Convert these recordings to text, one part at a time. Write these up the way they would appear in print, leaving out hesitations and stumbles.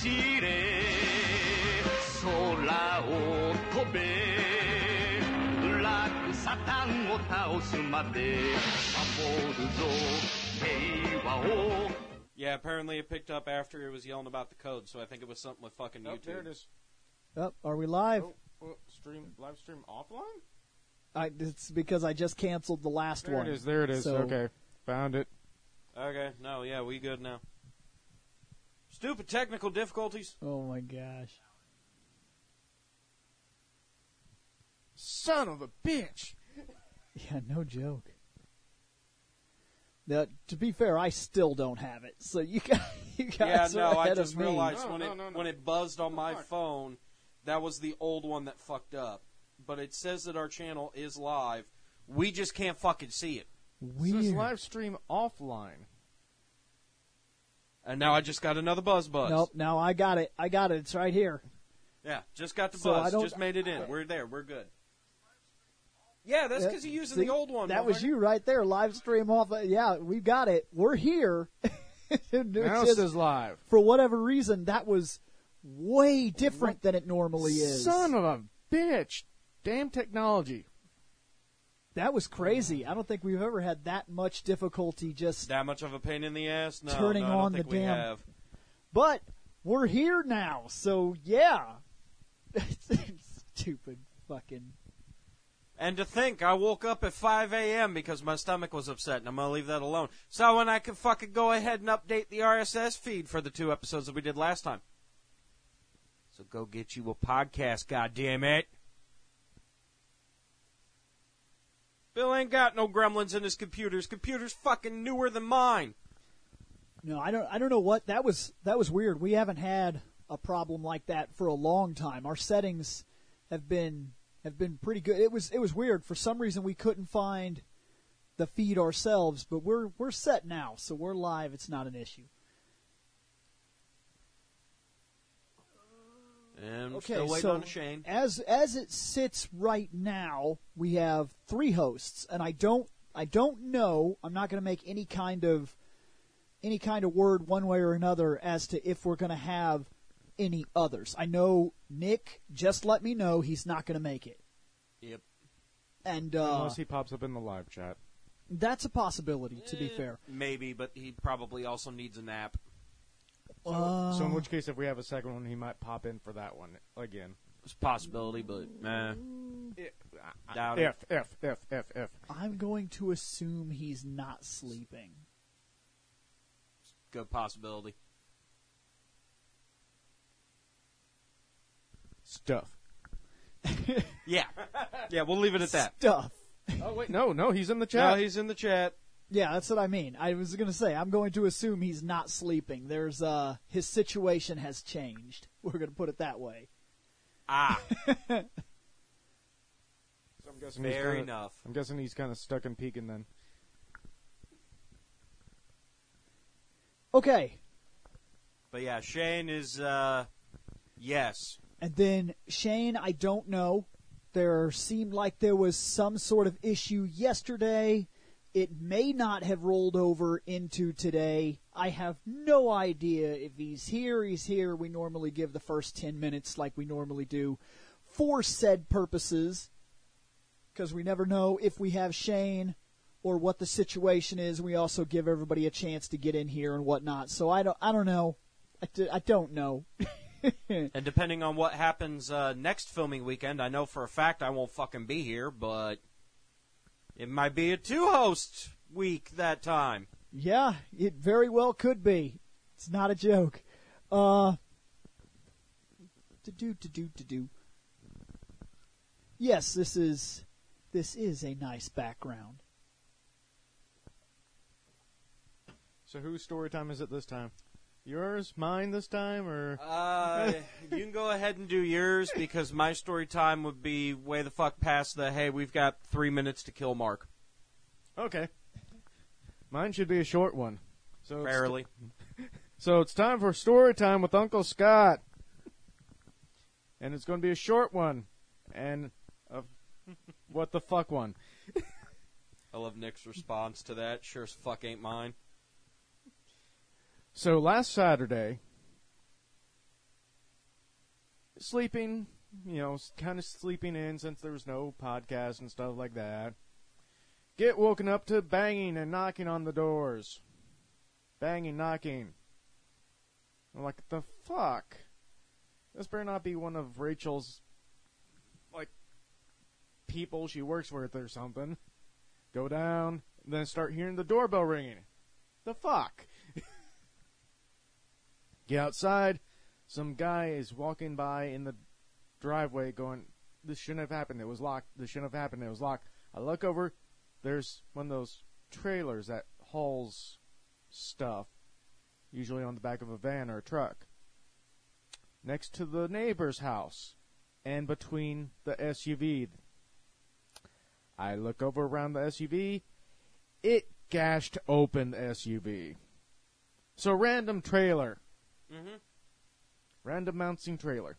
れ空を飛べブラックサタンを倒すまで守るぞ平和を Yeah, apparently it picked up after it was yelling about the code, so I think it was something with fucking YouTube. There it is. Oh, are we live? Live stream offline? It's because I just canceled the last one. There it is. So, okay, found it. Okay, no, yeah, we good now. Stupid technical difficulties. Oh my gosh. Son of a bitch! Yeah, no joke. Now, to be fair, I still don't have it, so you guys are I ahead just of me. realized No. when it buzzed on my phone, that was the old one that fucked up. But it says that our channel is live. We just can't fucking see it. It says live stream offline. And now I just got another buzz. Nope, now I got it. It's right here. Yeah, just got the So buzz. I don't- Just made it in. We're there. We're good. Yeah, that's because you're using See, the old one. That was motherfucker. you right there, live stream off. Yeah, we got it. We're here. Now it says live. For whatever reason, that was way different than it normally is. Son of a bitch! Damn technology. That was crazy. I don't think we've ever had that much difficulty just... That much of a pain in the ass? No, Turning no, I don't on the think we damn- have. But we're here now, so yeah. Stupid fucking... And to think, I woke up at 5 a.m. because my stomach was upset, and I'm going to leave that alone. So when I could fucking go ahead and update the RSS feed for the 2 episodes that we did last time. So go get you a podcast, goddammit. Bill ain't got no gremlins in his computer. His computer's fucking newer than mine. No, I don't know what... That was weird. We haven't had a problem like that for a long time. Our settings have been pretty good. It was weird. For some reason, we couldn't find the feed ourselves, but we're set now, so we're live. It's not an issue. And Okay, still waiting so on Shane. as it sits right now, we have 3 hosts, and I don't know. I'm not going to make any kind of word one way or another as to if we're going to have any others. I know Nick just let me know he's not going to make it. Yep. And Unless he pops up in the live chat. that's a possibility, to be fair. Maybe, but he probably also needs a nap. So in which case, if we have a second one, he might pop in for that one again. It's a possibility, but doubt it. If. I'm going to assume he's not sleeping. Good possibility. Stuff. Yeah. Yeah, we'll leave it at that. Stuff. Oh, wait, no, he's in the chat. No, he's in the chat. Yeah, that's what I mean. I was going to say, I'm going to assume he's not sleeping. There's his situation has changed. We're going to put it that way. Ah. So I'm guessing Fair he's enough. I'm guessing he's kind of stuck in peeking then. Okay. But yeah, Shane is, yes. And then Shane, I don't know. There seemed like there was some sort of issue yesterday. It may not have rolled over into today. I have no idea if he's here. He's here. We normally give the first 10 minutes like we normally do for said purposes, because we never know if we have Shane or what the situation is. We also give everybody a chance to get in here and whatnot. So I don't know. I don't know. And depending on what happens next filming weekend, I know for a fact I won't fucking be here, but it might be a 2-host week that time. Yeah, it very well could be. It's not a joke. To do. Yes, this is a nice background. So whose story time is it this time? Yours, mine this time, or? You can go ahead and do yours, because my story time would be way the fuck past the, hey, we've got 3 minutes to kill mark. Okay. Mine should be a short one. So Barely. So it's time for story time with Uncle Scott. And it's going to be a short one. And a what the fuck one. I love Nick's response to that. Sure as fuck ain't mine. So last Saturday, sleeping, kind of sleeping in since there was no podcast and stuff like that. Get woken up to banging and knocking on the doors. Banging, knocking. I'm like, the fuck? This better not be one of Rachel's, people she works with or something. Go down, and then start hearing the doorbell ringing. The fuck? Get outside. Some guy is walking by in the driveway going, this shouldn't have happened. It was locked. This shouldn't have happened. It was locked. I look over. There's one of those trailers that hauls stuff, usually on the back of a van or a truck, next to the neighbor's house and between the SUV. I look over around the SUV. It gashed open the SUV. So random trailer. Mm-hmm. Random mounting trailer.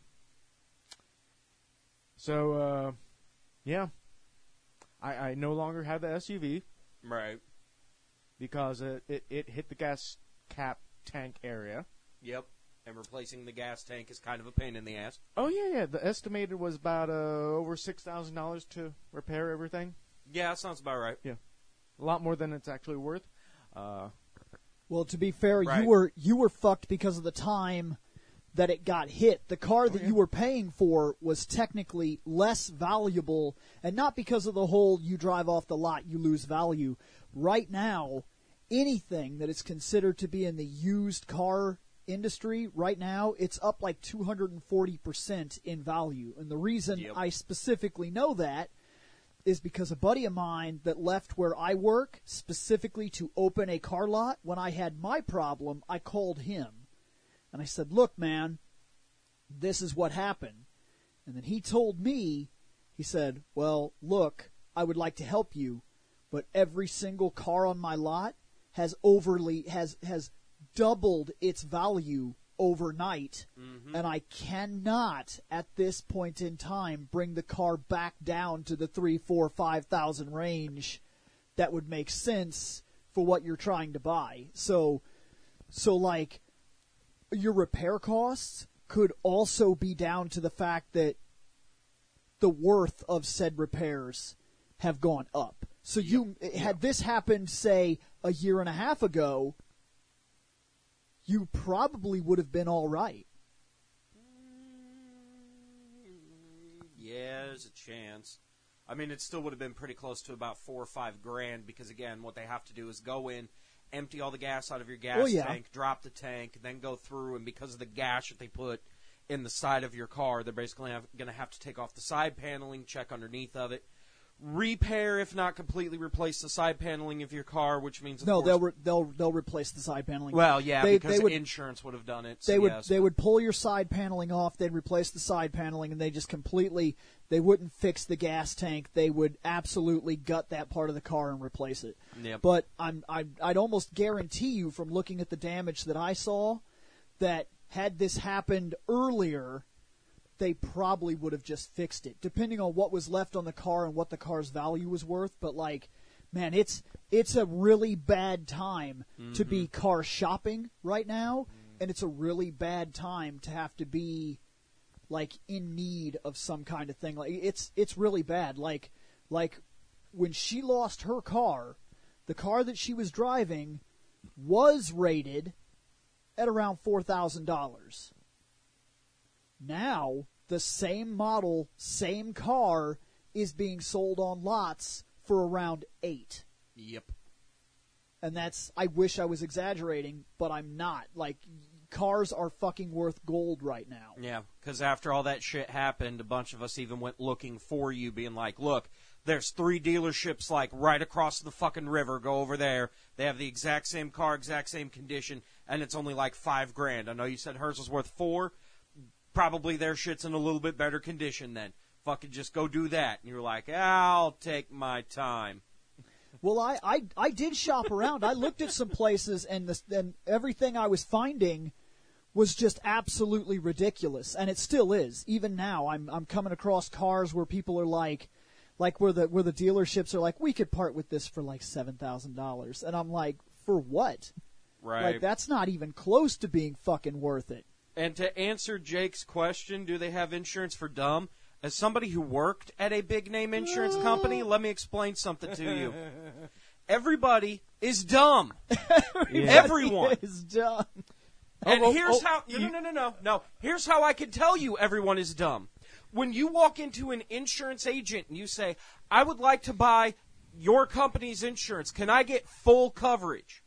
So, yeah. I no longer have the SUV. Right. Because it hit the gas cap tank area. Yep. And replacing the gas tank is kind of a pain in the ass. Oh, yeah. The estimated was about over $6,000 to repair everything. Yeah, that sounds about right. Yeah. A lot more than it's actually worth. Well, to be fair, Right. you were fucked because of the time that it got hit. The car that you were paying for was technically less valuable, and not because of the whole you drive off the lot, you lose value. Right now, anything that is considered to be in the used car industry right now, it's up like 240% in value. And the reason I specifically know that is because a buddy of mine that left where I work specifically to open a car lot, when I had my problem, I called him. And I said, look, man, this is what happened. And then he told me, he said, well, look, I would like to help you, but every single car on my lot has doubled its value overnight, and I cannot, at this point in time, bring the car back down to the 3,000, 4,000, 5,000 range that would make sense for what you're trying to buy. So like, your repair costs could also be down to the fact that the worth of said repairs have gone up. So had this happened, say, a year and a half ago, you probably would have been all right. Yeah, there's a chance. I mean, it still would have been pretty close to about $4,000 or $5,000 because, again, what they have to do is go in, empty all the gas out of your gas tank, drop the tank, then go through, and because of the gash that they put in the side of your car, they're basically going to have to take off the side paneling, check underneath of it, repair, if not completely replace the side paneling of your car, which means they'll replace the side paneling. Well, yeah, because insurance would have done it. So they would pull your side paneling off. They'd replace the side paneling, and they just completely they wouldn't fix the gas tank. They would absolutely gut that part of the car and replace it. Yep. But I'd almost guarantee you from looking at the damage that I saw that had this happened earlier, they probably would have just fixed it, depending on what was left on the car and what the car's value was worth. But, like, man, it's a really bad time to be car shopping right now, and it's a really bad time to have to be, like, in need of some kind of thing. Like, it's really bad. Like when she lost her car, the car that she was driving was rated at around $4,000. Now, the same model, same car is being sold on lots for around $8,000. Yep. And I wish I was exaggerating, but I'm not. Like, cars are fucking worth gold right now. Yeah, because after all that shit happened, a bunch of us even went looking for you, being like, look, there's 3 dealerships, like, right across the fucking river. Go over there. They have the exact same car, exact same condition, and it's only like $5,000. I know you said hers was worth $4,000. Probably their shit's in a little bit better condition then. Fucking just go do that. And you're like, I'll take my time. Well, I did shop around. I looked at some places, and everything I was finding was just absolutely ridiculous, and it still is. Even now, I'm coming across cars where people are like where the dealerships are like, we could part with this for like $7,000, and I'm like, for what? Right. Like, that's not even close to being fucking worth it. And to answer Jake's question, do they have insurance for dumb? As somebody who worked at a big-name insurance company, let me explain something to you. Everybody is dumb. Everyone is dumb. And here's how... No. Here's how I can tell you everyone is dumb. When you walk into an insurance agent and you say, I would like to buy your company's insurance, can I get full coverage?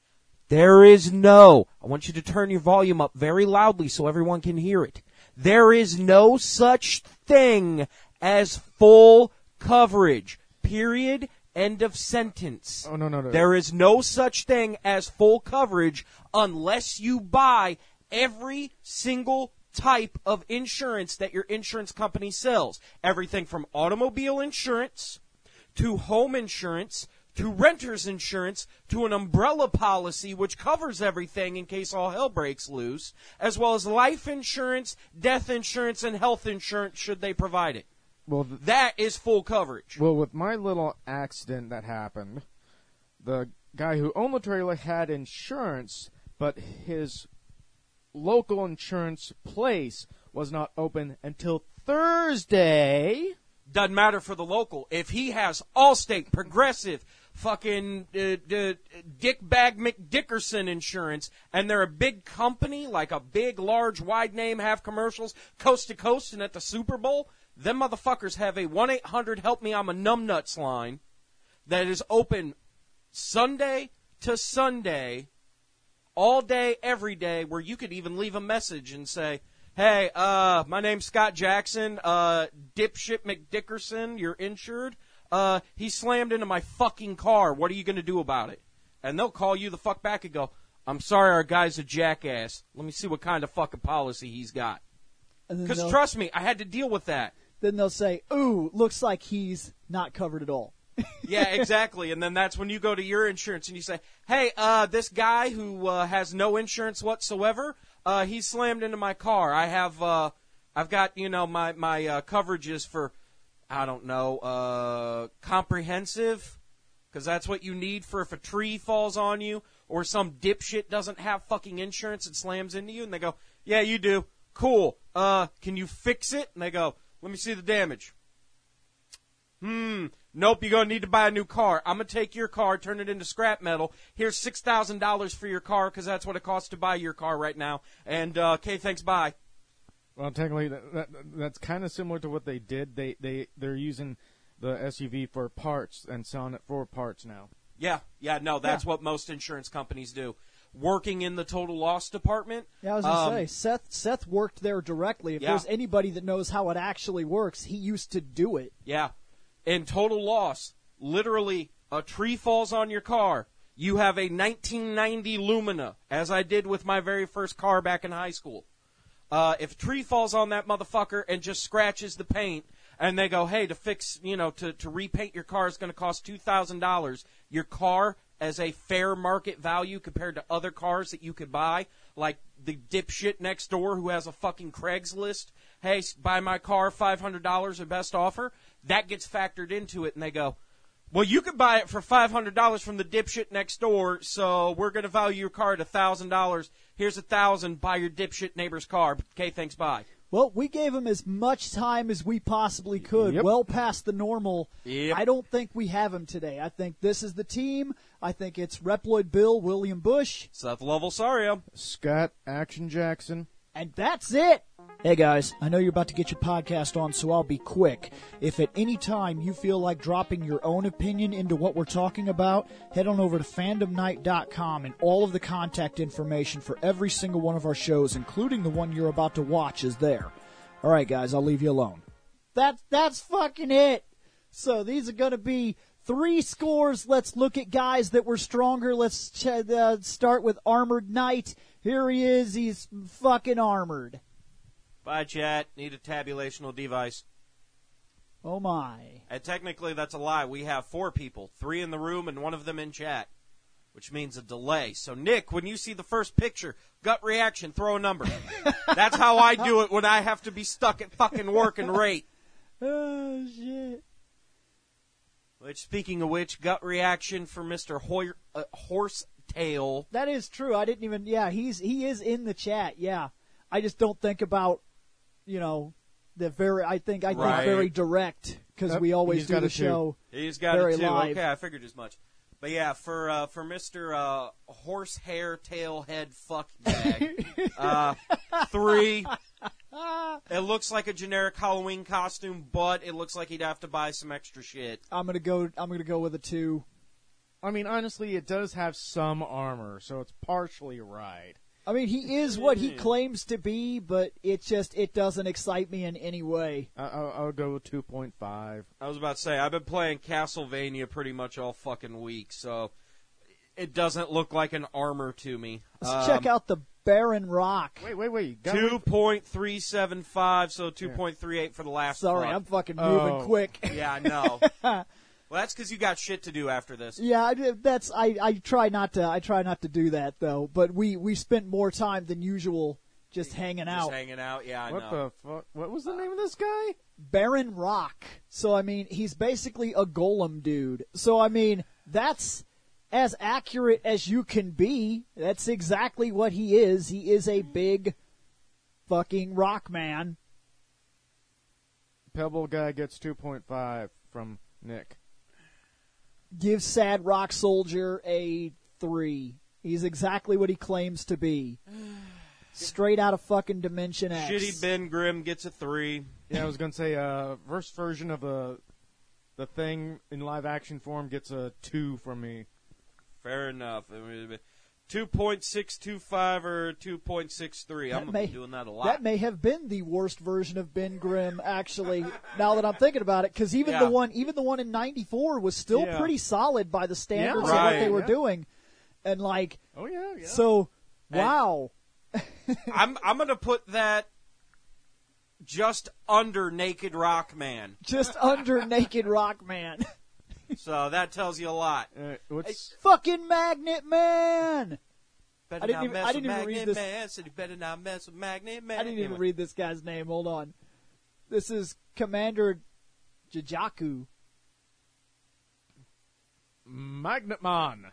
There is no... I want you to turn your volume up very loudly so everyone can hear it. There is no such thing as full coverage. Period. End of sentence. Oh, no. There is no such thing as full coverage unless you buy every single type of insurance that your insurance company sells. Everything from automobile insurance to home insurance to renter's insurance to an umbrella policy which covers everything in case all hell breaks loose, as well as life insurance, death insurance, and health insurance should they provide it. Well, that is full coverage. Well, with my little accident that happened, the guy who owned the trailer had insurance, but his local insurance place was not open until Thursday. Doesn't matter for the local. If he has Allstate, Progressive, fucking Dick Bag McDickerson insurance, and they're a big company, like a big, large, wide name, have commercials, coast to coast, and at the Super Bowl, them motherfuckers have a 1-800-HELP-ME-I'm-a-numbnuts line that is open Sunday to Sunday, all day, every day, where you could even leave a message and say, hey, my name's Scott Jackson, dipshit McDickerson, you're insured. He slammed into my fucking car. What are you going to do about it? And they'll call you the fuck back and go, I'm sorry, our guy's a jackass. Let me see what kind of fucking policy he's got. Because trust me, I had to deal with that. Then they'll say, ooh, looks like he's not covered at all. Yeah, exactly. And then that's when you go to your insurance and you say, hey, this guy who has no insurance whatsoever, he slammed into my car. I've got, my coverages for, I don't know, comprehensive, because that's what you need for if a tree falls on you or some dipshit doesn't have fucking insurance and slams into you. And they go, yeah, you do. Cool. Can you fix it? And they go, let me see the damage. Nope, you're going to need to buy a new car. I'm going to take your car, turn it into scrap metal. Here's $6,000 for your car because that's what it costs to buy your car right now. And, okay, thanks, bye. Well, technically, that's kind of similar to what they did. They're using the SUV for parts and selling it for parts now. Yeah, that's what most insurance companies do. Working in the total loss department. Yeah, I was going to say, Seth worked there directly. If there's anybody that knows how it actually works, he used to do it. Yeah. In total loss, literally, a tree falls on your car. You have a 1990 Lumina, as I did with my very first car back in high school. If a tree falls on that motherfucker and just scratches the paint, and they go, hey, to fix, to repaint your car is going to cost $2,000. Your car, as a fair market value compared to other cars that you could buy, like the dipshit next door who has a fucking Craigslist, hey, buy my car, $500 or best offer, that gets factored into it, and they go, well, you could buy it for $500 from the dipshit next door, so we're going to value your car at $1,000. Here's $1,000, buy your dipshit neighbor's car. Okay, thanks, bye. Well, we gave him as much time as we possibly could, well past the normal. Yep. I don't think we have him today. I think this is the team. I think it's Reploid Bill, William Bush, Seth Lovell-Sario, Scott Action Jackson. And that's it. Hey guys, I know you're about to get your podcast on, so I'll be quick. If at any time you feel like dropping your own opinion into what we're talking about, head on over to fandomnight.com, and all of the contact information for every single one of our shows, including the one you're about to watch, is there. All right, guys, I'll leave you alone. That's fucking it. So these are going to be 3 scores. Let's look at guys that were stronger. Let's start with Armored Knight. Here he is. He's fucking armored. Bye, chat. Need a tabulational device. Oh, my. And technically, that's a lie. We have 4 people, 3 in the room and 1 of them in chat, which means a delay. So, Nick, when you see the first picture, gut reaction, throw a number. That's how I do it when I have to be stuck at fucking work and rate. Oh, shit. Which, speaking of which, gut reaction for Mr. Horsetail. That is true. I didn't even. Yeah, he is in the chat. Yeah, I just don't think about, the very. I think Right. very direct because we always he's do got the a two. show. He's got Very it too. live. Okay, I figured as much. But yeah, for Mr. Horsehair Tail Head Fuck Bag, 3. It looks like a generic Halloween costume, but it looks like he'd have to buy some extra shit. I'm gonna go with a 2. I mean, honestly, it does have some armor, so it's partially right. I mean, he is what he claims to be, but it doesn't excite me in any way. I'll go with 2.5. I was about to say, I've been playing Castlevania pretty much all fucking week, so it doesn't look like an armor to me. Let's check out the Baron Rock. Wait. 2.375, so 2.38 for the last Sorry, fuck. I'm fucking moving quick. Yeah, I know. Well, that's because you got shit to do after this. Yeah, I try not to do that though. But we spent more time than usual just hanging out. Just hanging out, yeah, I What know. the fuck? What was the name of this guy? Baron Rock. So I mean, he's basically a golem dude. So I mean, that's as accurate as you can be. That's exactly what he is. He is a big fucking rock man. Pebble guy gets 2.5 from Nick. Give Sad Rock Soldier a 3. He's exactly what he claims to be. Straight out of fucking Dimension X. Shitty Ben Grimm gets a 3. Yeah, I was gonna say, first version of the thing in live action form gets a 2 from me. Fair enough. 2.625 or 2.63. I'm going to be doing that a lot. That may have been the worst version of Ben Grimm, actually. Now that I'm thinking about it, because even the one in ¡94 was still pretty solid by the standards of what they were doing, and like, Oh yeah. so wow. I'm going to put that just under Naked Rock Man. Just under Naked Rock Man. So that tells you a lot. What's Fucking Magnet Man! Better I didn't not even- mess I with didn't even read Magnet this. Man. Said you better not mess with Magnet Man. I didn't even read this guy's name. Hold on. This is Commander Jajaku. Magnetman?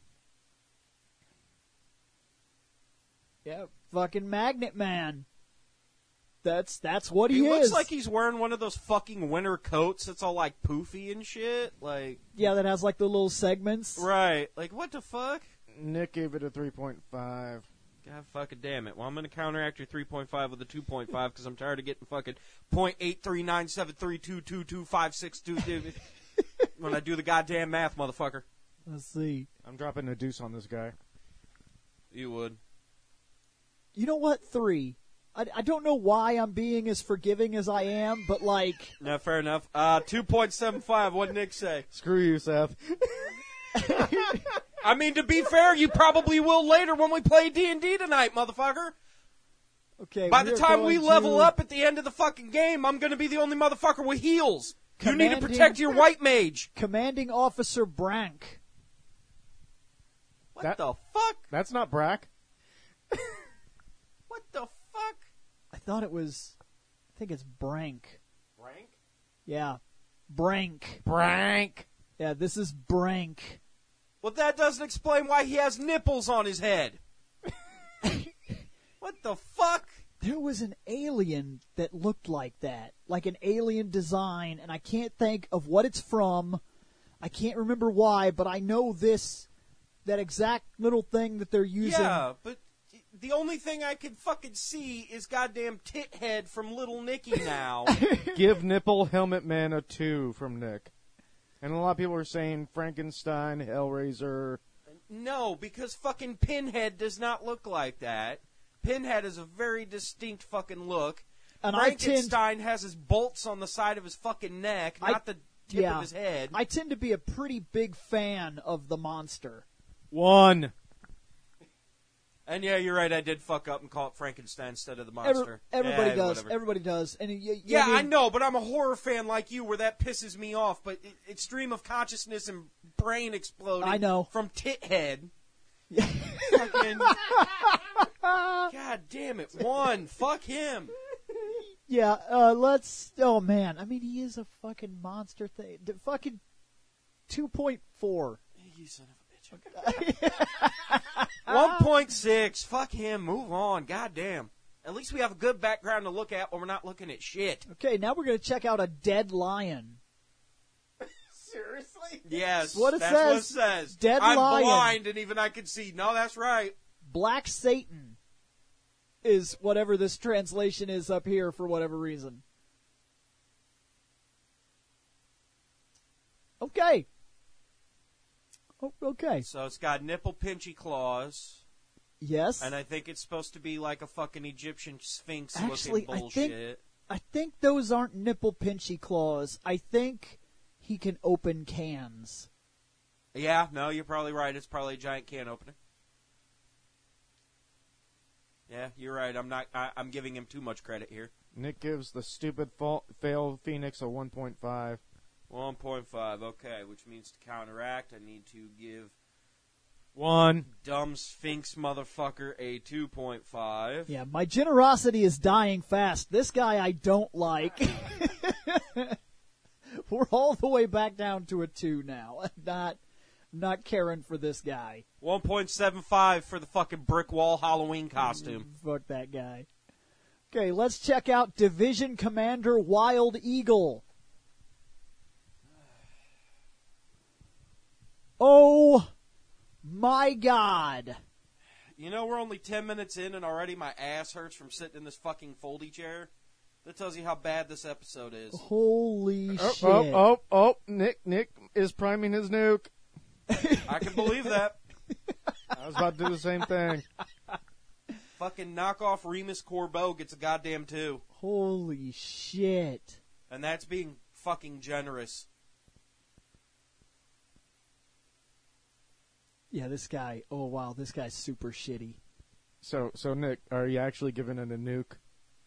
Yeah, fucking Magnet Man. That's what he He is. looks like he's wearing one of those fucking winter coats that's all like poofy and shit. Like, yeah, that has like the little segments. right. Like, what the fuck? Nick gave it a 3.5. God fucking damn it. Well, I'm going to counteract your 3.5 with a 2.5 because I'm tired of getting fucking 0.83973222562 when I do the goddamn math, motherfucker. Let's see. I'm dropping a deuce on this guy. You would. You know what? 3. I don't know why I'm being as forgiving as I am, but like, No, fair enough. 2.75. What'd Nick say? Screw you, Seth. I mean, to be fair, you probably will later when we play D&D tonight, motherfucker. okay. By the we're time we going level to up at the end of the fucking game, I'm going to be the only motherfucker with heals. You need to Commanding- protect your white mage. Commanding Officer Brank. What That- the fuck? That's not Brack. What the fuck? I thought it was. I think it's Brank. Rank? Yeah, Brank. Brank. Yeah, this is Brank. Well, that doesn't explain why he has nipples on his head. What the fuck? There was an alien that looked like that, like an alien design, and I can't think of what it's from. I can't remember why, but I know that exact little thing that they're using. Yeah, but the only thing I can fucking see is goddamn Tit Head from Little Nicky now. Give Nipple Helmet Man a 2 from Nick. And a lot of people are saying Frankenstein, Hellraiser. No, because fucking Pinhead does not look like that. Pinhead is a very distinct fucking look. And Frankenstein has his bolts on the side of his fucking neck, not the tip yeah, of his head. I tend to be a pretty big fan of the monster. 1. And yeah, you're right, I did fuck up and call it Frankenstein instead of the monster. Everybody Yeah, does. whatever. Everybody does. And Yeah, I I know, but I'm a horror fan like you where that pisses me off. But it's stream of consciousness and brain exploding I know. from Tit Head. Fucking, God damn it. 1. Fuck him. Yeah, let's. Oh man, I mean, he is a fucking monster thing. Fucking 2.4. You son of a bitch. 1.6. Fuck him. Move on. God damn. At least we have a good background to look at when we're not looking at shit. Okay, now we're going to check out a dead lion. Seriously? Yes, What it that's says. what it says. Dead I'm lion. blind, and even I can see. No, that's right. Black Satan is whatever this translation is up here for whatever reason. Okay. Oh, okay. So it's got nipple pinchy claws, Yes. and I think it's supposed to be like a fucking Egyptian sphinx Actually, looking I bullshit. think those aren't nipple pinchy claws. I think he can open cans. Yeah, no, you're probably right. It's probably a giant can opener. Yeah, you're right. I'm giving him too much credit here. Nick gives the stupid fail Phoenix a 1.5. 1.5, okay, which means to counteract, I need to give 1. dumb Sphinx motherfucker a 2.5. Yeah, my generosity is dying fast. This guy I don't like. We're all the way back down to a 2 now. Not caring for this guy. 1.75 for the fucking brick wall Halloween costume. Fuck that guy. Okay, let's check out Division Commander Wild Eagle. Oh my God. You know, we're only 10 minutes in and already my ass hurts from sitting in this fucking foldy chair. That tells you how bad this episode is. Holy shit. Oh, Nick is priming his nuke. I can believe that. I was about to do the same thing. Fucking knockoff Remus Corbeau gets a goddamn 2. Holy shit. And that's being fucking generous. Yeah, this guy, oh wow, this guy's super shitty. So Nick, are you actually giving it a nuke?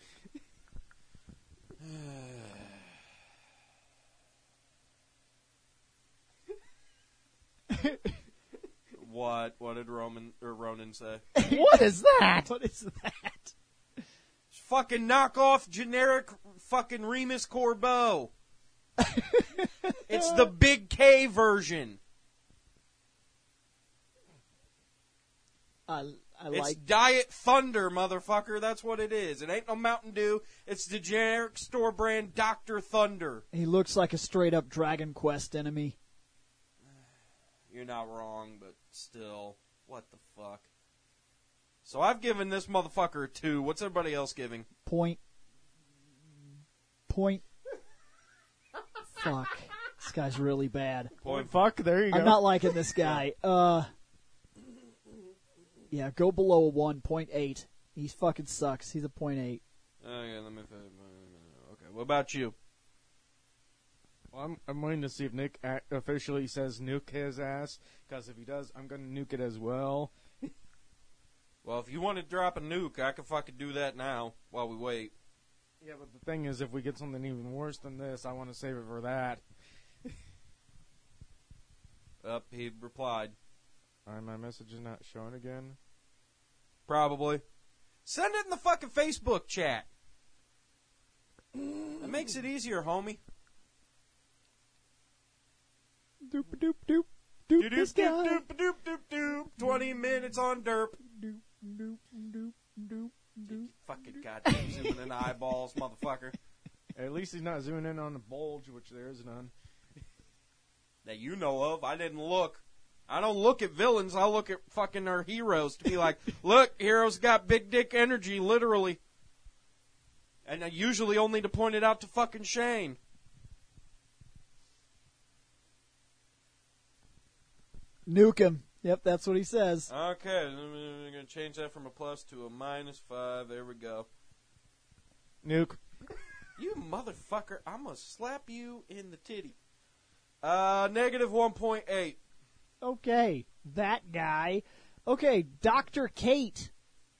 What? What did Ronan say? What is that? What is that? Fucking knockoff generic fucking Remus Corbeau. It's the Big K version. I It's like Diet Thunder, motherfucker. That's what it is. It ain't no Mountain Dew. It's the generic store brand Dr. Thunder. he looks like a straight up Dragon Quest enemy. You're not wrong, but still, what the fuck? So I've given this motherfucker a 2. What's everybody else giving? Point. Fuck. This guy's really bad. Fuck, there you go. I'm not liking this guy. Yeah, go below a 1.8. He fucking sucks. He's a 0.8. Okay, let me. Okay, what about you? Well, I'm waiting to see if Nick officially says nuke his ass, because if he does, I'm going to nuke it as well. Well, if you want to drop a nuke, I can fucking do that now while we wait. Yeah, but the thing is, if we get something even worse than this, I want to save it for that. He replied. My message is not showing again. Probably. Send it in the fucking Facebook chat. That makes it easier, homie. Doop doop doop doop. This guy. Doop, doop, doop, doop. 20 minutes on derp. Doop doop doop doop doop. Fucking goddamn zooming in the eyeballs, motherfucker. At least he's not zooming in on the bulge, which there is none. That you know of. I didn't look. I don't look at villains. I look at fucking our heroes to be like, look, heroes got big dick energy, literally. And usually only to point it out to fucking Shane. Nuke him. Yep, that's what he says. Okay, I'm going to change that from a plus to a -5. There we go. Nuke. You motherfucker, I'm going to slap you in the titty. -1.8. Okay, that guy. Okay, Dr. Kate.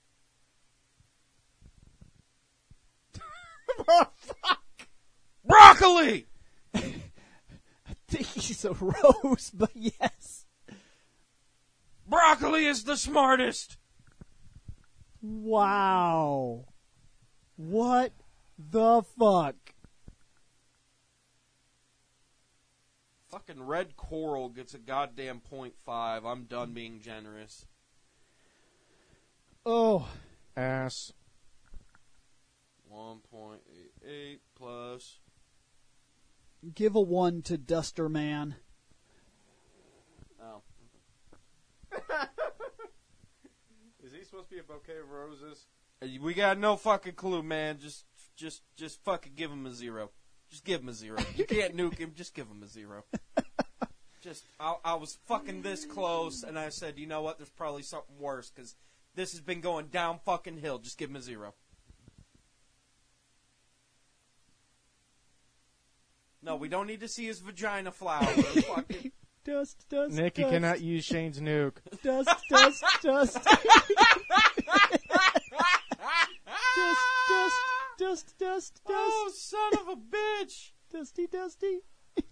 Oh, fuck! Broccoli! I think he's a rose, but yes. Broccoli is the smartest! Wow. What the fuck? Fucking Red Coral gets a goddamn 0.5. I'm done being generous. Oh. Ass. 1.88 plus. Give a 1 to Duster Man. Oh. Is he supposed to be a bouquet of roses? We got no fucking clue, man. Just fucking give him a 0. Just give him a 0. You can't nuke him. Just give him a 0. I was fucking this close, and I said, you know what? There's probably something worse, because this has been going down fucking hill. Just give him a 0. No, we don't need to see his vagina flower. Fucking... Dust. Nick, you cannot use Shane's nuke. Dust. Dust. Oh, son of a bitch! Dusty.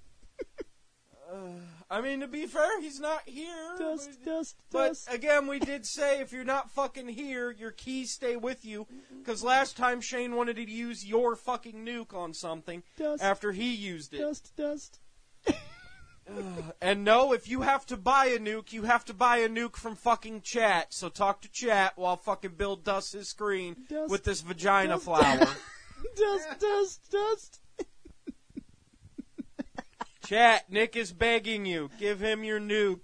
I mean, to be fair, he's not here. Dust. But again, we did say if you're not fucking here, your keys stay with you. Because last time Shane wanted to use your fucking nuke on something after he used it. Dust. And no, if you have to buy a nuke, you have to buy a nuke from fucking chat. So talk to chat while fucking Bill dusts his screen with this vagina flower. Dust. Chat, Nick is begging you. Give him your nuke.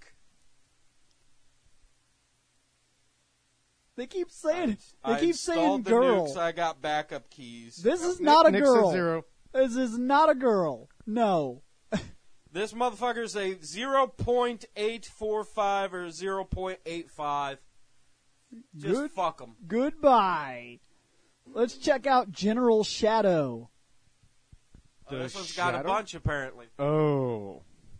They keep saying I installed the girl. nukes, I got backup keys. This is not a Nick girl. said 0. This is not a girl. No. This motherfucker's a 0.845 or 0.85. Just fuck him. Goodbye. Let's check out General Shadow. This one's got a bunch, apparently. Oh.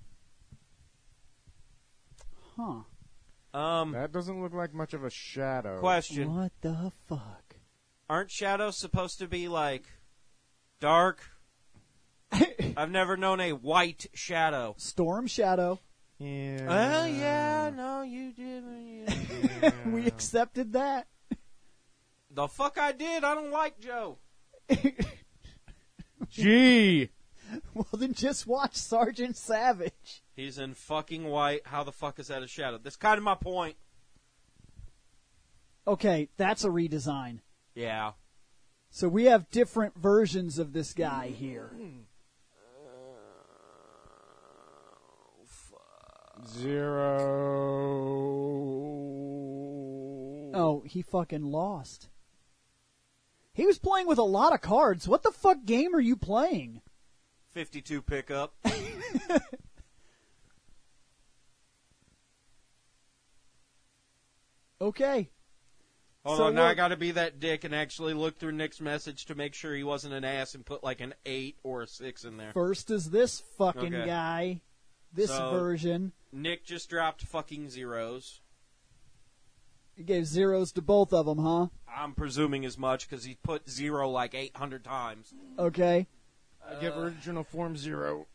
Huh. That doesn't look like much of a shadow. Question. What the fuck? Aren't shadows supposed to be, like, dark? I've never known a white shadow. Storm Shadow. Yeah. Oh, yeah, no, you didn't. We accepted that. The fuck I did? I don't like Joe. Gee. Well, then just watch Sergeant Savage. He's in fucking white. How the fuck is that a shadow? That's kind of my point. Okay, that's a redesign. Yeah. So we have different versions of this guy here. 0. Oh, he fucking lost. He was playing with a lot of cards. What the fuck game are you playing? 52 pickup. Okay. Hold So on, now I look- gotta be that dick and actually look through Nick's message to make sure he wasn't an ass and put like an 8 or a 6 in there. First is this fucking Okay. guy. This So- version. Nick just dropped fucking zeros. He gave zeros to both of them, huh? I'm presuming as much because he put 0 like 800 times. Okay. I give original form 0.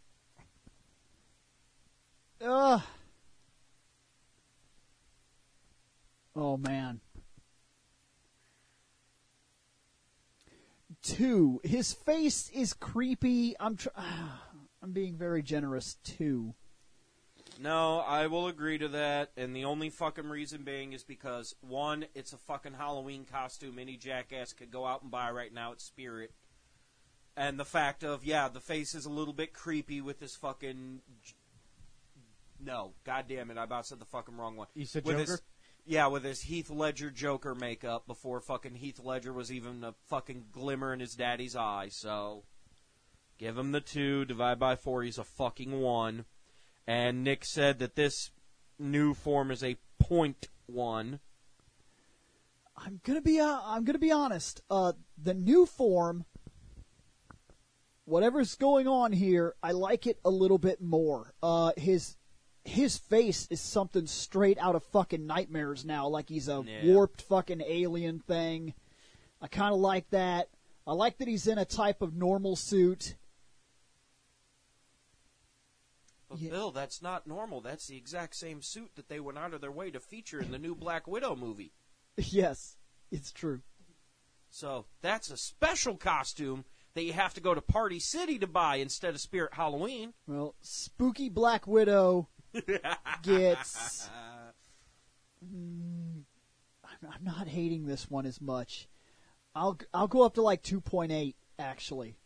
Ugh. Oh, man. 2. His face is creepy. I'm being very generous. 2. No, I will agree to that, and the only fucking reason being is because, 1, it's a fucking Halloween costume any jackass could go out and buy right now at Spirit. And the fact of, yeah, the face is a little bit creepy with this fucking... No, goddamn it, I about said the fucking wrong one. You said with Joker? His, yeah, with his Heath Ledger Joker makeup before fucking Heath Ledger was even a fucking glimmer in his daddy's eye, so... Give him the 2, divide by 4, he's a fucking 1. And Nick said that this new form is a 0.1. I'm gonna be honest. The new form, whatever's going on here, I like it a little bit more. His face is something straight out of fucking Nightmares now, like he's a warped fucking alien thing. I kind of like that. I like that he's in a type of normal suit. But Yeah. Bill, that's not normal. That's the exact same suit that they went out of their way to feature in the new Black Widow movie. Yes, it's true. So that's a special costume that you have to go to Party City to buy instead of Spirit Halloween. Well, Spooky Black Widow gets... I'm not hating this one as much. I'll go up to like 2.8 actually.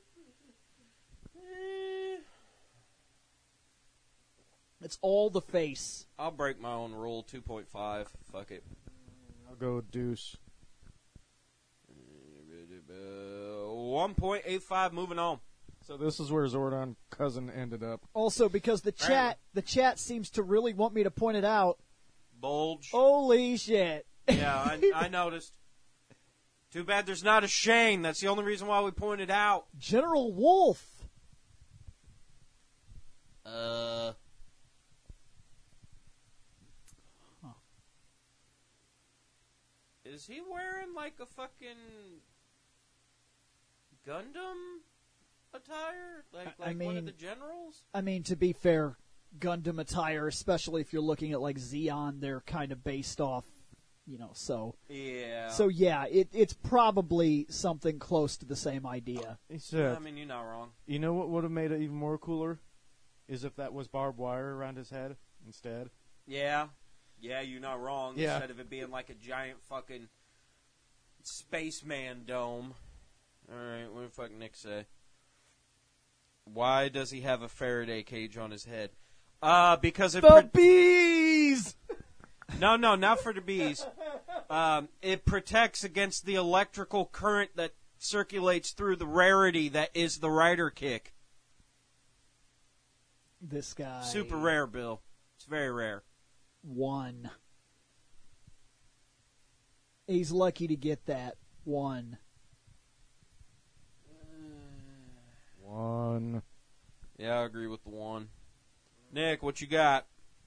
It's all the face. I'll break my own rule. 2.5. Fuck it. I'll go deuce. 1.85. Moving on. So this is where Zordon cousin ended up. Also, because the chat seems to really want me to point it out. Bulge. Holy shit! Yeah, I noticed. Too bad there's not a Shane. That's the only reason why we pointed out. General Wolf. Is he wearing like a fucking Gundam attire? Like I mean, one of the generals? I mean, to be fair, Gundam attire, especially if you're looking at like Xeon, they're kind of based off, so. Yeah. So yeah, it's probably something close to the same idea. He said, I mean, you're not wrong. you know what would have made it even more cooler? Is if that was barbed wire around his head instead. Yeah. Yeah, you're not wrong. Yeah. Instead of it being like a giant fucking spaceman dome. Alright, what did fuck Nick say? Why does he have a Faraday cage on his head? Because it... The bees! No, not for the bees. It protects against the electrical current that circulates through the rarity that is the rider kick. This guy. Super rare, Bill. It's very rare. 1. He's lucky to get that 1. 1. Yeah, I agree with the 1. Nick, what you got?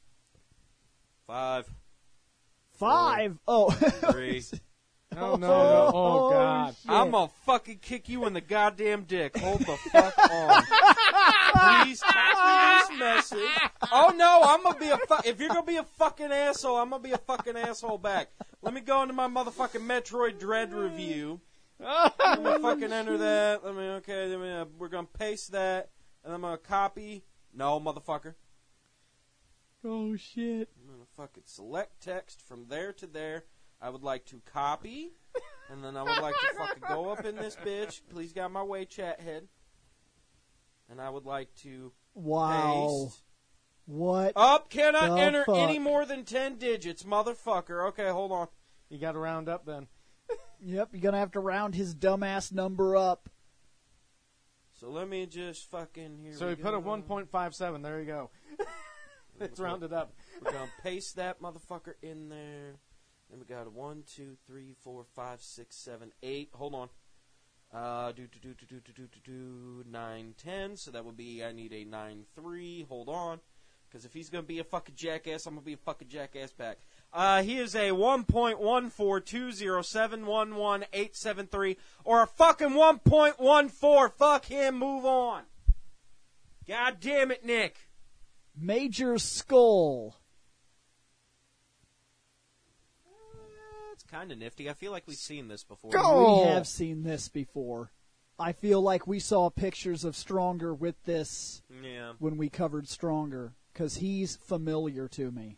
5. 5. Oh. 3. No. Oh, God. Shit. I'm gonna fucking kick you in the goddamn dick. Hold the fuck on. Please text me this message. Oh no, I'm gonna be if you're gonna be a fucking asshole, I'm gonna be a fucking asshole back. Let me go into my motherfucking Metroid Dread review. Let me fucking enter that. We're gonna paste that, and I'm gonna copy. No, motherfucker. Oh shit. I'm gonna fucking select text from there to there. I would like to copy, and then I would like to fucking go up in this bitch. Please get my way, chat head. And I would like to paste. What? Cannot the enter fuck? any more than 10 digits, motherfucker. Okay, hold on. You got to round up then. Yep, you're gonna have to round his dumbass number up. So let me just fucking here. So we he put a go. 1.57. There you go. It's rounded up. We're gonna paste that motherfucker in there. Then we got a 1, 2, 3, 4, 5, 6, 7, 8. Hold on. 9, 10. So that would be, I need a 9, 3. Hold on. Because if he's going to be a fucking jackass, I'm going to be a fucking jackass back. He is a 1.14207118873 or a fucking 1.14. Fuck him. Move on. God damn it, Nick. Major Skull. It's kind of nifty. I feel like we've seen this before. Go! We have seen this before. I feel like we saw pictures of Stronger with this Yeah. when we covered Stronger, because he's familiar to me.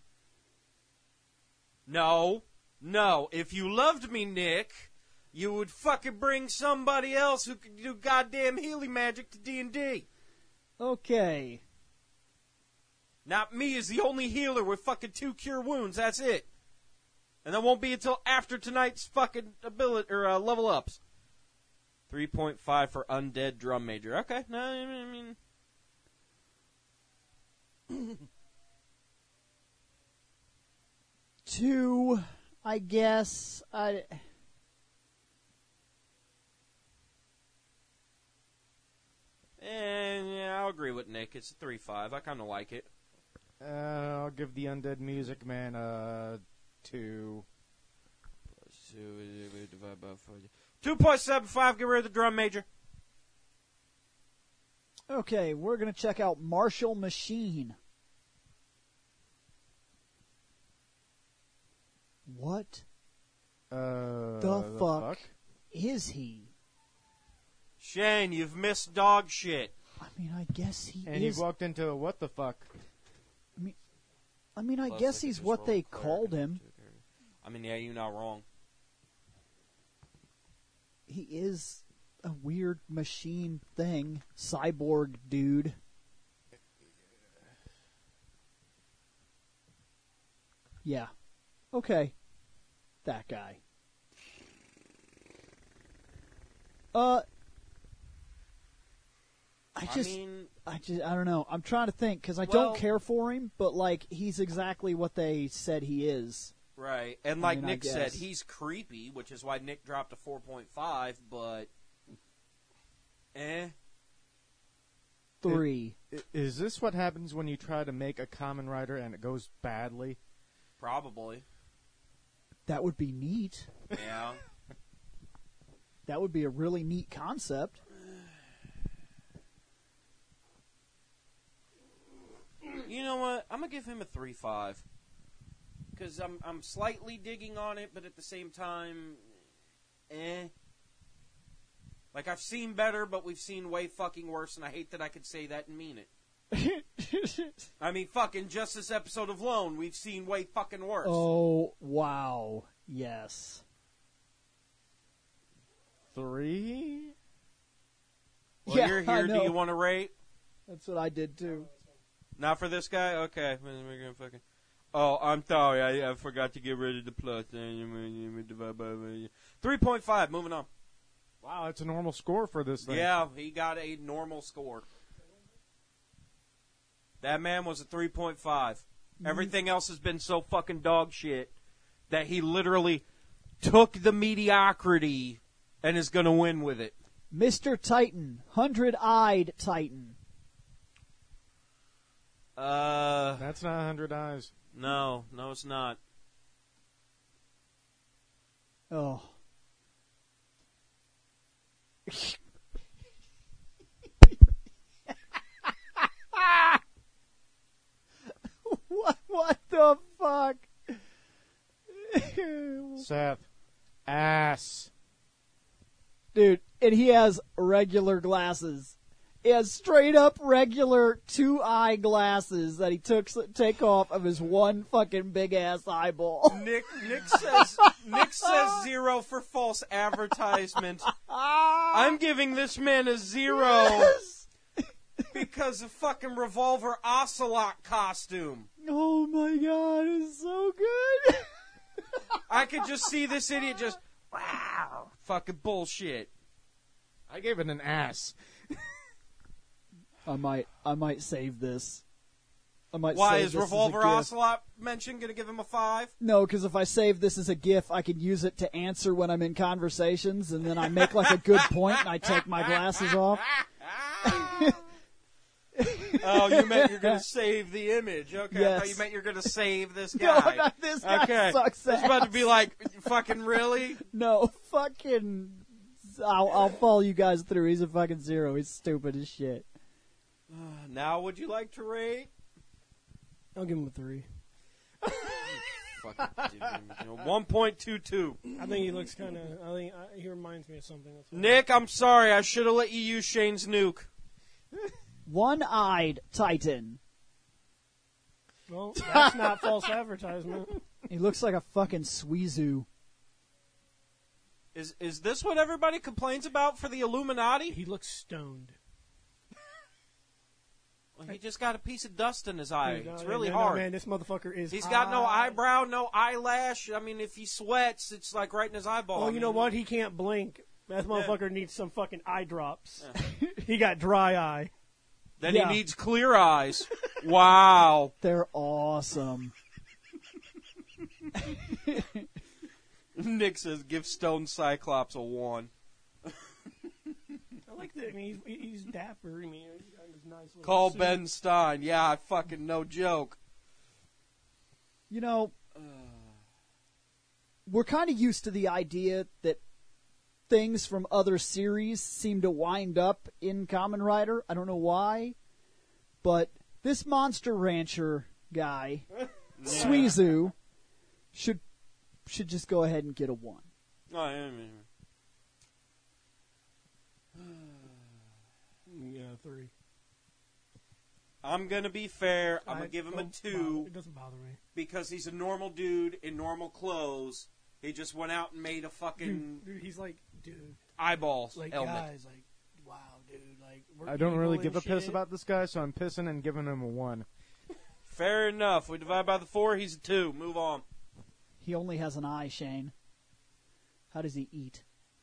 No. If you loved me, Nick, you would fucking bring somebody else who could do goddamn healing magic to D&D. Okay. Not me as the only healer with fucking 2 cure wounds. That's it. And that won't be until after tonight's fucking ability or level ups. 3.5 for Undead Drum Major. Okay, no, I mean. 2, I guess. And yeah, I'll agree with Nick. It's a 3.5. I kind of like it. I'll give the Undead Music Man a 2. 2.75. Get rid of the Drum Major. Okay, we're going to check out Martial Machine. What the fuck is he? Shane, you've missed dog shit. I mean, I guess he And is. he walked into a what the fuck. I mean, I Plus, guess could he's just what roll they a cleric called and him. I mean, yeah, you're not wrong. is a weird machine thing. Cyborg dude. Yeah. Okay. That guy. I don't know. I'm trying to think because I don't care for him, but like he's exactly what they said he is. Right, and like Nick said, guess. he's creepy, which is why Nick dropped a 4.5. But, 3. Is this what happens when you try to make a Kamen Rider and it goes badly? Probably. That would be neat. Yeah. That would be a really neat concept. You know what? I'm gonna give him a 3.5 because I'm slightly digging on it, but at the same time, Like I've seen better, but we've seen way fucking worse, and I hate that I could say that and mean it. I mean, fucking just this episode of Lone, we've seen way fucking worse. Oh wow! Yes. 3? Well, Yeah, you're I here. Do know. you want to rate? That's what I did too. Not for this guy? Okay. We're gonna fucking... Oh, I'm sorry. I forgot to get rid of the plus. 3.5. Moving on. Wow, that's a normal score for this thing. Yeah, he got a normal score. That man was a 3.5. Everything else has been so fucking dog shit that he literally took the mediocrity and is going to win with it. Mr. Titan, 100-eyed Titan. That's not 100 eyes. No, it's not. Oh. What the fuck? Seth. Ass. Dude, and he has regular glasses. He has straight up regular 2-eye glasses that he take off of his one fucking big ass eyeball. Nick says 0 for false advertisement. I'm giving this man a 0 because of fucking Revolver Ocelot costume. Oh my god, it's so good. I could just see this idiot just, wow, fucking bullshit. I gave it an ass. I might save this. Why save is this as a Revolver GIF. Ocelot mentioned? Gonna give him a 5? No, because if I save this as a GIF, I can use it to answer when I'm in conversations, and then I make like a good point, and I take my glasses off. Oh, you meant you're gonna save the image? Okay, Yes. I thought you meant you're gonna save this No, guy. not this guy. Okay, Sucks I was about to ass. be like, fucking really? No, fucking. I'll follow you guys through. He's a fucking 0. He's stupid as shit. Now, would you like to rate? I'll give him a 3. Fucking 1.22. I think he looks kind of. I think he reminds me of something. That's why. Nick, I'm sorry. I should have let you use Shane's nuke. 1-eyed Titan. Well, that's not false advertisement. He looks like a fucking Suizu. Is this what everybody complains about for the Illuminati? He looks stoned. Well, he just got a piece of dust in his eye. Dude, It's no, really no, hard. man, this motherfucker is. He's got no high. eyebrow, no eyelash. I mean, if he sweats, it's like right in his eyeball. Oh, I you mean, know what? He can't blink. That motherfucker needs some fucking eye drops. He got dry eye. Then Yeah. he needs clear eyes. Wow. They're awesome. Nick says, give Stone Cyclops a 1. I like that. I mean, he's dapper. I mean, he's got his nice little Call suit. Ben Stein. Yeah, I fucking no joke. You know, we're kind of used to the idea that things from other series seem to wind up in Kamen Rider. I don't know why, but this Monster Rancher guy, Suizu, should just go ahead and get a 1. Oh, yeah, Yeah, 3. I'm going to be fair. I'm going to give him a Don't 2 bother- It doesn't bother me. because he's a normal dude in normal clothes. He just went out and made a fucking Dude, he's like, dude, eyeballs like helmet. guys, like, wow, dude, like, we're I don't really evil give a and piss shit. about this guy, so I'm pissing and giving him a 1. Fair enough. We divide by the 4. He's a 2. Move on. He only has an eye, Shane. How does he eat?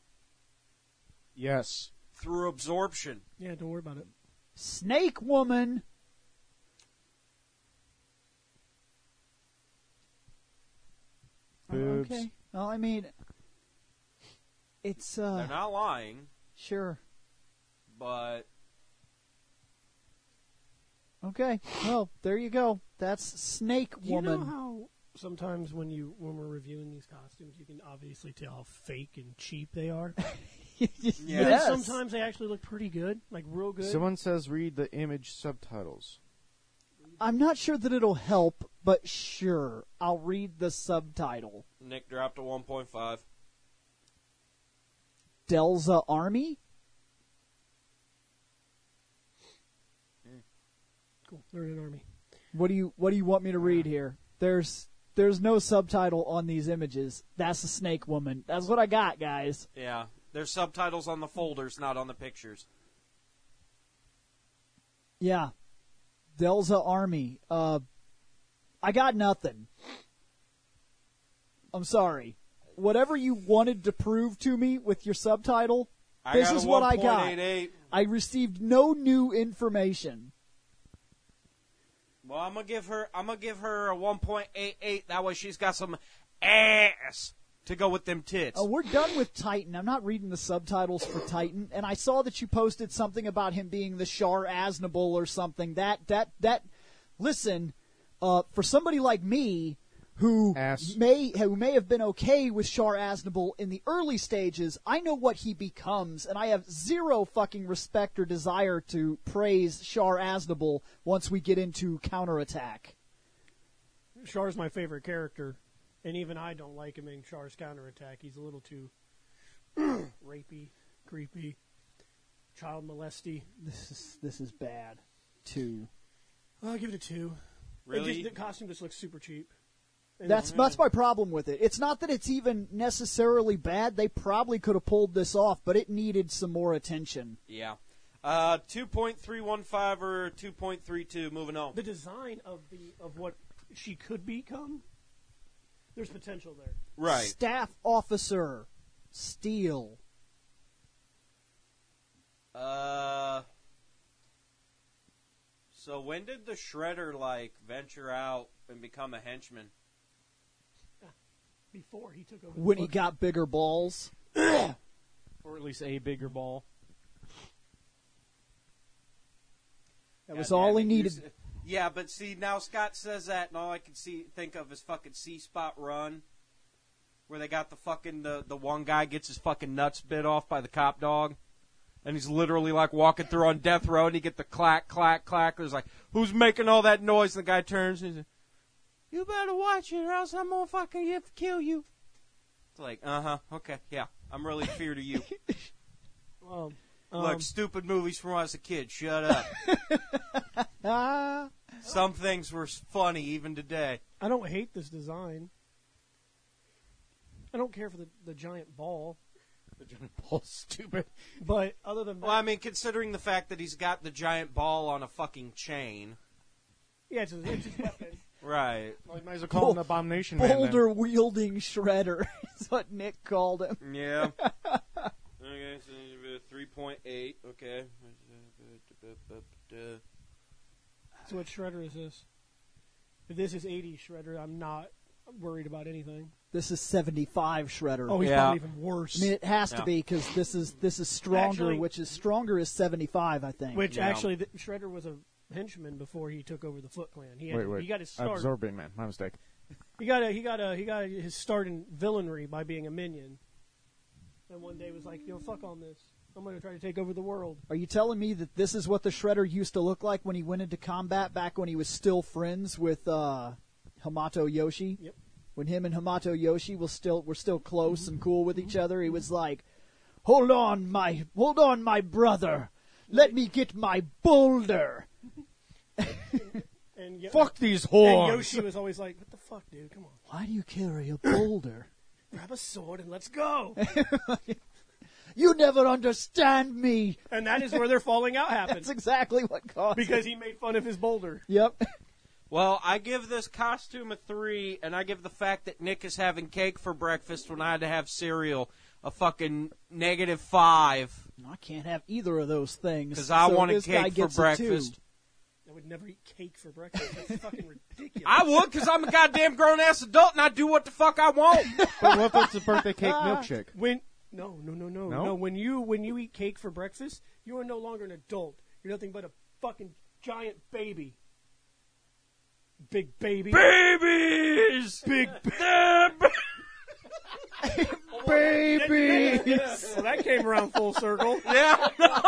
Yes. Through absorption. Yeah, don't worry about it. Snake Woman. Boobs. Okay. Well, I mean, it's They're not lying, sure. but Okay. Well, there you go. That's Snake Do you Woman. know how sometimes when we're reviewing these costumes, you can obviously tell how fake and cheap they are? Yeah. But then Yes. sometimes they actually look pretty good, like real good. Someone says read the image subtitles. I'm not sure that it'll help, but sure, I'll read the subtitle. Nick dropped a 1.5. Delza Army? Cool. They're in an army. What do you want me to read here? There's no subtitle on these images. That's a Snake Woman. That's what I got, guys. Yeah. There's subtitles on the folders, not on the pictures. Yeah. Delza Army. I got nothing. I'm sorry. Whatever you wanted to prove to me with your subtitle, this got is a what I got. 1.88. I received no new information. Well, I'm gonna give her a 1.88. That way she's got some ass to go with them tits. We're done with Titan. I'm not reading the subtitles for Titan, and I saw that you posted something about him being the Shar Aznable or something. Listen, for somebody like me who Ass. may have been okay with Shar Aznable in the early stages, I know what he becomes, and I have zero fucking respect or desire to praise Shar Aznable once we get into Counterattack. Char's my favorite character, and even I don't like him in Char's counterattack. He's a little too rapey, creepy, child molesty. This is bad. 2. I'll give it a 2. Really? The costume just looks super cheap. And That's my problem with it. It's not that it's even necessarily bad. They probably could have pulled this off, but it needed some more attention. Yeah. 2.315 or 2.32. Moving on. the design of what she could become. There's potential there. Right. Staff Officer Steel. So when did the Shredder venture out and become a henchman? Before he took over. When he got bigger balls. Or at least a bigger ball. That was God all damn he it, you needed. Yeah, but see, now Scott says that, and all I can think of is fucking C-Spot Run, where they got the fucking the one guy gets his fucking nuts bit off by the cop dog, and he's literally walking through on death row, and you get the clack, clack, clack. There's who's making all that noise? And the guy turns and he's like, "You better watch it, or else I'm gonna fucking kill you." It's okay, yeah, I'm really feared of you. Look, stupid movies from when I was a kid. Shut up. Some things were funny even today. I don't hate this design. I don't care for the giant ball. The giant ball's stupid. But other than that, Well, I mean, considering the fact that he's got the giant ball on a fucking chain. yeah, it's his weapon. Right. Well, you might as well call him Abomination Man. then. Boulder wielding Shredder is what Nick called him. Yeah. Okay, so 3.8. Okay. So what Shredder is this? If this is 80 Shredder, I'm not worried about anything. This is 75 Shredder. Oh, he's Yeah. probably even worse. I mean, it has to Yeah. be because this is stronger, Actually- which is stronger is 75, I think. Which Yeah. actually, Shredder was a henchman before he took over the Foot Clan. He got his start. Absorbing Man. My mistake. He got his start in villainry by being a minion. And one day was like, fuck on this. I'm going to try to take over the world. Are you telling me that this is what the Shredder used to look like when he went into combat back when he was still friends with Hamato Yoshi? Yep. When him and Hamato Yoshi were still close and cool with each other, he was like, "Hold on, my brother. Let me get my boulder." And Fuck these And whores. Yoshi was always like, what the fuck, dude? Come on. Why do you carry a boulder? grab a sword and let's go. You never understand me. And that is where their falling out happens. That's exactly what caused Because it. he made fun of his boulder. Yep. Well, I give this costume a 3, and I give the fact that Nick is having cake for breakfast when I had to have cereal a fucking -5. I can't have either of those things. Because I so wanted this guy cake for gets a 2. breakfast. I would never eat cake for breakfast. That's fucking ridiculous. I would, because I'm a goddamn grown-ass adult, and I do what the fuck I want. But what if it's a birthday cake milkshake? No. No? When you eat cake for breakfast, you are no longer an adult. You're nothing but a fucking giant baby. Big baby. Babies! Big Babies! Well, that came around full circle. Yeah.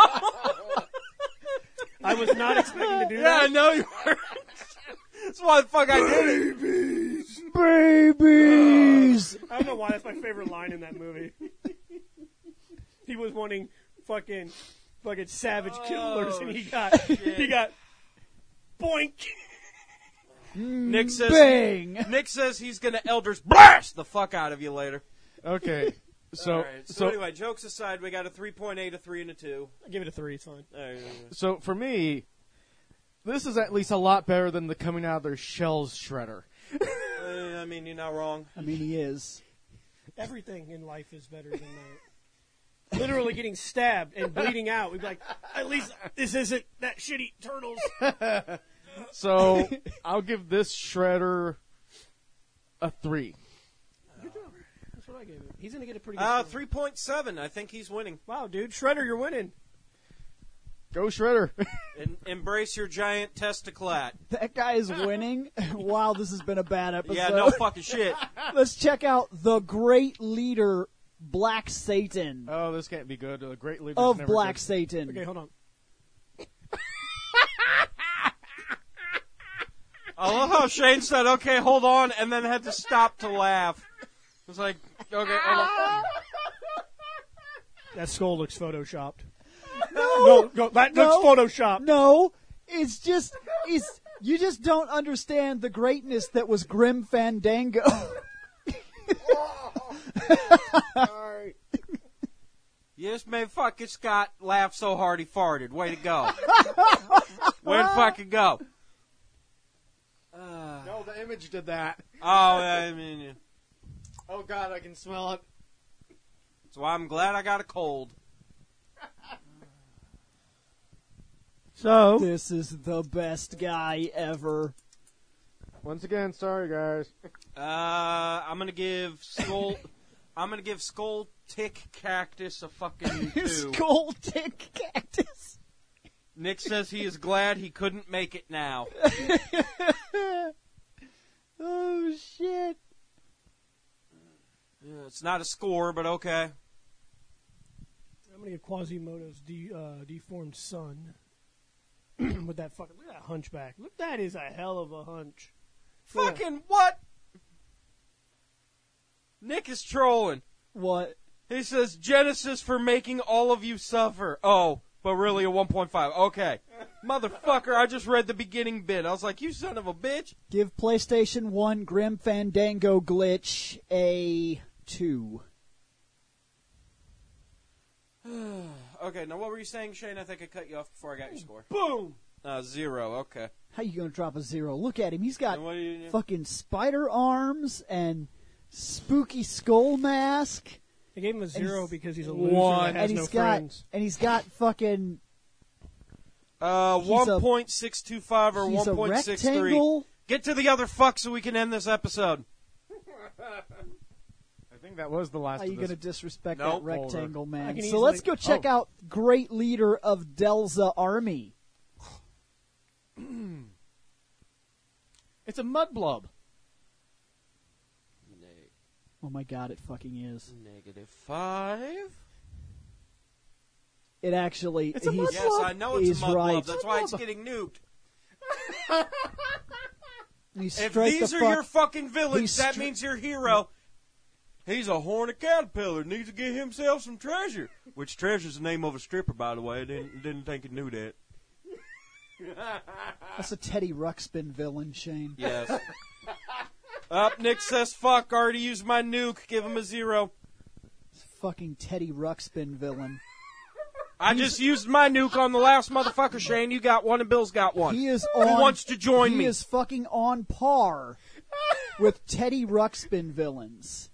I was not expecting to do Yeah, I that. know you were. That's why the fuck I did it. Babies! I don't know why that's my favorite line in that movie. He was wanting fucking savage killers, and he got boink. Nick says Bang! Nick says he's gonna Elders blast the fuck out of you later. Okay. So, All right. So anyway, jokes aside, we got a 3.8, a 3, and a 2. I give it a 3. It's fine. so for me, this is at least a lot better than the coming out of their shells shredder. I mean, you're not wrong. I mean, he is. Everything in life is better than that. Literally getting stabbed and bleeding out. We'd be like, at least this isn't that shitty Turtles. So I'll give this shredder a 3. Good job. That's what I gave it. He's going to get a pretty good score. 3.7. I think he's winning. Wow, dude. Shredder, you're winning. Go shredder. Embrace your giant testiclat. That guy is winning. Wow, this has been a bad episode. Yeah, no fucking shit. Let's check out the great leader, Black Satan. Oh, this can't be good. A great leader Of never Black good. Satan. Okay, hold on. I love how Shane said, okay, hold on, and then had to stop to laugh. It was like, okay, hold on. That skull looks photoshopped. No, that looks photoshopped. No, it's just, you just don't understand the greatness that was Grim Fandango. You just made fucking Scott laugh so hard he farted. Way to go. Way to fucking go. No, the image did that. Oh, I mean, yeah. Oh, God, I can smell it. That's why I'm glad I got a cold. So, This is the best guy ever. Once again, sorry, guys. I'm gonna give Skull Tick Cactus a fucking 2. Skull Tick Cactus. Nick says he is glad he couldn't make it now. Oh, shit. Yeah, it's not a score, but okay. I'm going to give Quasimodo's deformed son with that fucking, look at that hunchback. Look, that is a hell of a hunch. Fucking what? Nick is trolling. What? He says, Genesis for making all of you suffer. Oh, but really a 1.5. Okay. Motherfucker, I just read the beginning bit. I was like, you son of a bitch. Give PlayStation 1 Grim Fandango Glitch a 2. Okay, now what were you saying, Shane? I think I cut you off before I got your score. Boom! 0, okay. How you gonna drop a 0? Look at him. He's got And what do you fucking spider arms and spooky skull mask. I gave him a 0 he's because he's a loser one, that has and no he's got friends. and he's got fucking 1.625 or he's a 1.63. rectangle. Get to the other fuck so we can end this episode. I think that was the last How of you this. gonna disrespect Nope. that rectangle, I man? can So easily- let's go check out great leader of Delza Army. It's a mud blob. Oh my god, it fucking is. -5. It actually. It's a mud Yes, I know it's he's a mud right. blob. That's why it's getting nuked. He's If straight these the are fuck. your fucking villains, he's that str- means your hero. He's a horny caterpillar. Needs to get himself some treasure. Which treasure's the name of a stripper, by the way. I didn't think you knew that. That's a Teddy Ruxpin villain, Shane. Yes. Nick says, fuck, already used my nuke. Give him a 0. Fucking Teddy Ruxpin villain. I just used my nuke on the last motherfucker, Shane. You got one and Bill's got one. He is Who on. wants to join me? He is fucking on par with Teddy Ruxpin villains.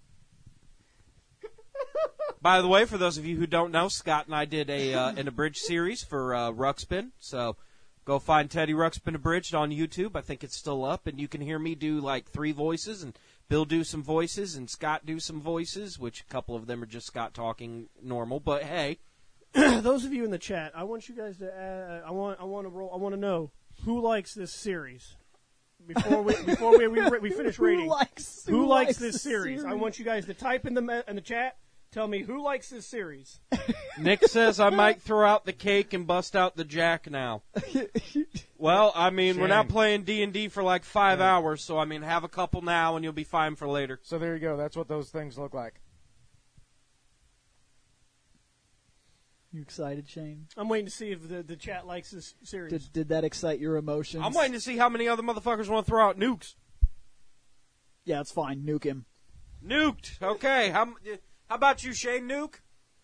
By the way, for those of you who don't know, Scott and I did an abridged series for Ruxpin. So go find Teddy Ruxpin Abridged on YouTube. I think it's still up, and you can hear me do like 3 voices, and Bill do some voices, and Scott do some voices, which a couple of them are just Scott talking normal. But hey, Those of you in the chat, I want you guys to. I want to know who likes this series before we finish rating. Who likes this series? I want you guys to type in the chat. Tell me who likes this series. Nick says I might throw out the cake and bust out the jack now. Well, I mean, we're not playing D&D for like 5 hours, so I mean, have a couple now and you'll be fine for later. So there you go. That's what those things look like. You excited, Shane? I'm waiting to see if the chat likes this series. Did that excite your emotions? I'm waiting to see how many other motherfuckers want to throw out nukes. Yeah, it's fine. Nuke him. Nuked. Okay. How about you, Shane? Nuke?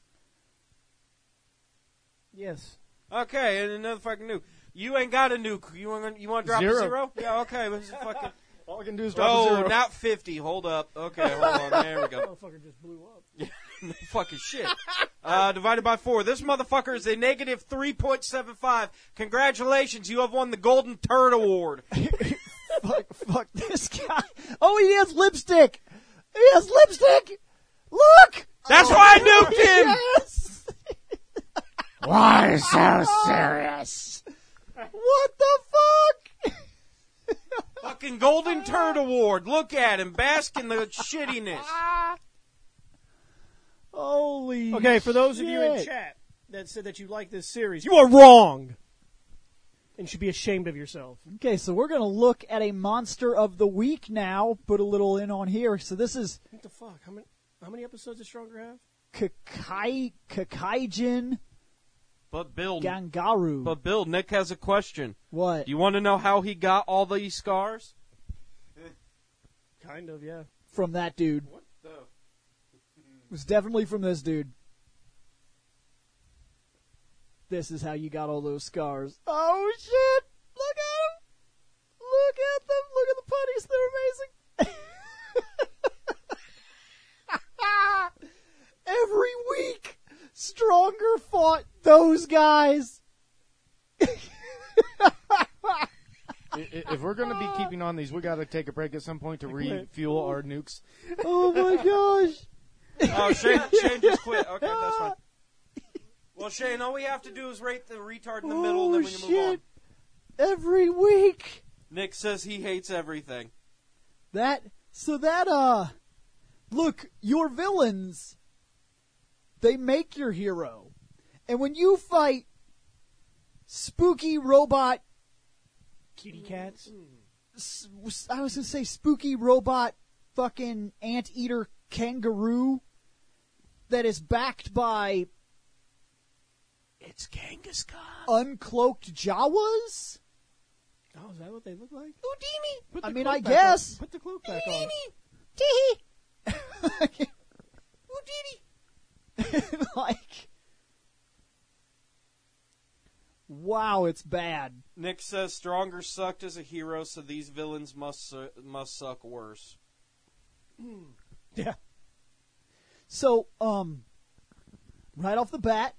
Yes. Okay, and another fucking nuke. You ain't got a nuke. You want to drop 0. a 0? Yeah, okay. Let's just fucking... All I can do is drop a 0. Not 50. Hold up. Okay, hold on. There we go. Motherfucker just blew up. No fucking shit. Divided by 4. This motherfucker is a negative 3.75. Congratulations, you have won the Golden Turd Award. Fuck this guy. Oh, he has lipstick. He has lipstick. Look. That's why I nuked him. Yes. Why so serious? What the fuck? Fucking Golden Turd Award. Look at him. Bask in the shittiness. Holy Okay, for those of you in shit. chat that said that you like this series, you are wrong. And should be ashamed of yourself. Okay, so we're going to look at a monster of the week now. Put a little in on here. So this is What the fuck? How many episodes does Stronger have? Kakaijin But Bill, Gangaru. Nick has a question. What? Do you want to know how he got all these scars? Kind of, yeah. From that dude. What the? It was definitely from this dude. This is how you got all those scars. Oh, shit! Look at them! Look at them! Look at the putties! They're amazing! Every week, Stronger fought those guys! If we're going to be keeping on these, we got to take a break at some point to refuel our nukes. Oh my gosh! Oh, Shane just quit. Okay, that's fine. Well, Shane, all we have to do is rate the retard in the middle, and then we can move on. Every week! Nick says he hates everything. Look, your villains, they make your hero. And when you fight spooky robot, Kitty cats. I was going to say spooky robot fucking anteater kangaroo that is backed by It's Genghis Khan. uncloaked Jawas? Oh, is that what they look like? Houdini! Put the I mean, cloak I back guess. on. Put the cloak back on. Houdini! Like, wow, it's bad. Nick says Stronger sucked as a hero, so these villains must suck worse. Yeah. So, right off the bat,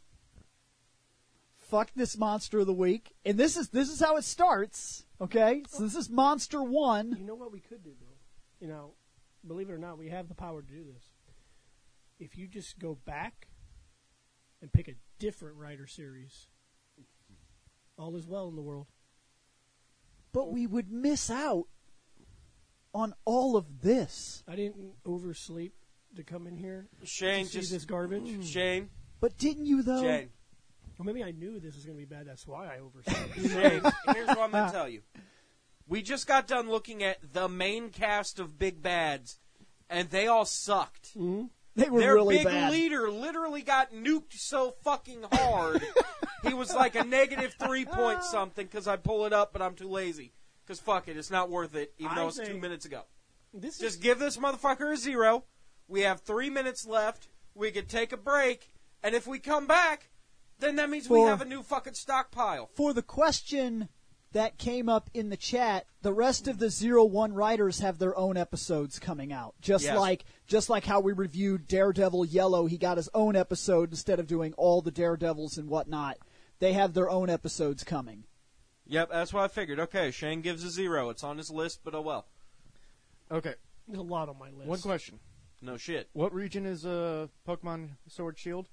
fuck this monster of the week, and this is how it starts. Okay, so this is Monster 1. You know what we could do, Bill? You know, believe it or not, we have the power to do this. If you just go back and pick a different writer series, all is well in the world. But we would miss out on all of this. I didn't oversleep to come in here Shane, to see just this garbage. Shane, But didn't you though? Shane, Or maybe I knew this was going to be bad. That's why I overslept. Shane. Here's what I'm gonna tell you. We just got done looking at the main cast of Big Bads, and they all sucked. Mm-hmm. They were Their really big bad. leader literally got nuked so fucking hard. He was like a negative 3 point something because I pull it up, but I'm too lazy. Because fuck it, it's not worth it, even though it's 2 minutes ago. Just give this motherfucker a 0. We have 3 minutes left. We could take a break. And if we come back, then that means we have a new fucking stockpile. For the question that came up in the chat, the rest of the 0-1 writers have their own episodes coming out. Just like how we reviewed Daredevil Yellow, he got his own episode instead of doing all the Daredevils and whatnot. They have their own episodes coming. Yep, that's what I figured. Okay, Shane gives a 0. It's on his list, but oh well. Okay. There's a lot on my list. One question. No shit. What region is Pokemon Sword Shield?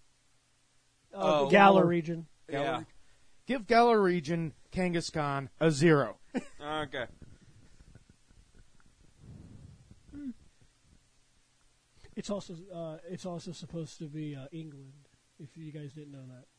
Galar region. Yeah. Give Galar region Kangaskhan a 0. Okay. It's also supposed to be England. If you guys didn't know that.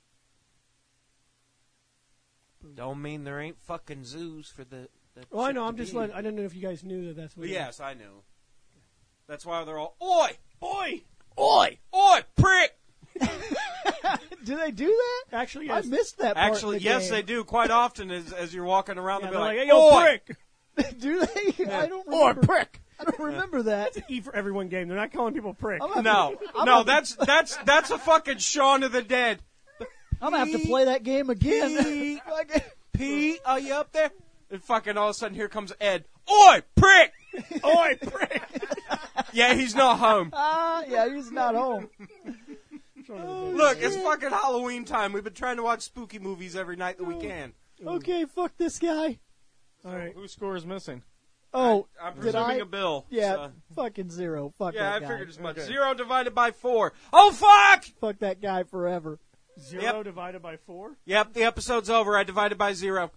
Don't mean there ain't fucking zoos for the. Oh, I know. I'm just letting. I didn't know if you guys knew that. That's what. Well, yes, I knew. That's why they're all oi, Oi! oi, oi, prick. Do they do that? Actually, yes. I missed that part. Actually, in the yes, game. they do quite often as you're walking around. Yeah, They'll be like, "Hey, yo, oi, prick!" Do they? Yeah. I don't remember. Or prick! I don't remember that. It's an E for everyone game. They're not calling people prick. No, that's a fucking Shaun of the Dead. I'm gonna have to play that game again. P, are you up there? And fucking all of a sudden, here comes Ed. Oi, prick! Oi, prick! Yeah, he's not home. Yeah, he's not home. Look, it's fucking Halloween time. We've been trying to watch spooky movies every night that we can. Okay, fuck this guy. All right. Whose score is missing? Oh, I'm did presuming I? a bill. Yeah, so- fucking 0. Fuck Yeah, I that guy. figured as much. Okay. 0 divided by 4. Oh, fuck! Fuck that guy forever. 0 divided by 4? Yep, the episode's over. I divided by 0.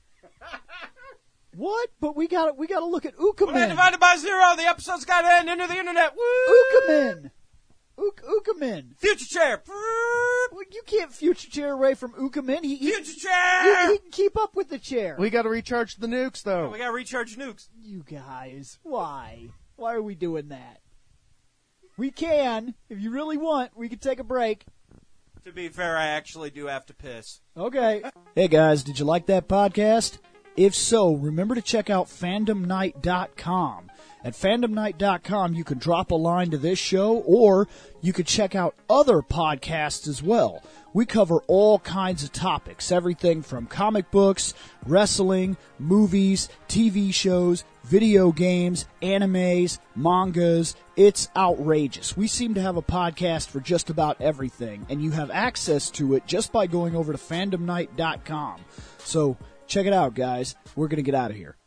What? But we got to look at When I Ukamin. divided by 0, the episode's got to end. Enter the internet. Woo! Ukamin. Ukamin. Future chair. Well, you can't future chair away from Ukamin. He Future chair! he can keep up with the chair. We got to recharge the nukes, though. We got to recharge nukes. You guys, why? Why are we doing that? We can, if you really want, we can take a break. To be fair, I actually do have to piss. Okay. Hey guys, did you like that podcast? If so, remember to check out fandomnight.com. At fandomnight.com, you can drop a line to this show, or you could check out other podcasts as well. We cover all kinds of topics, everything from comic books, wrestling, movies, TV shows, video games, animes, mangas. It's outrageous. We seem to have a podcast for just about everything, and you have access to it just by going over to fandomnight.com. So check it out, guys. We're going to get out of here.